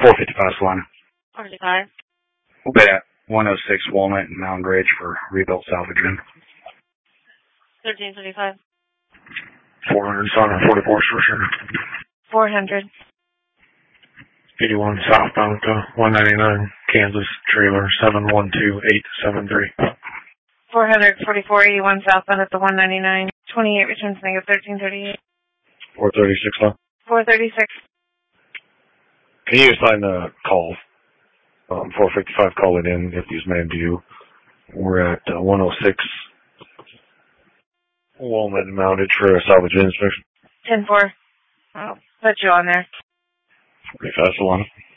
455 Solana. 45. We'll be at 106 Walnut and Mountain Ridge for rebuilt salvage in. 1335. 400 Solana, 44 for sure. 400. 81 southbound to 199 Kansas trailer 712873. 444.81 southbound at the 199. 28 returns negative 1338. 436 Solana. 436. Can you assign the call? 455 call it in if these man do. We're at 106 Walnut and Mountage for a salvage inspection. 10-4. I'll put you on there. Pretty fast, Solana.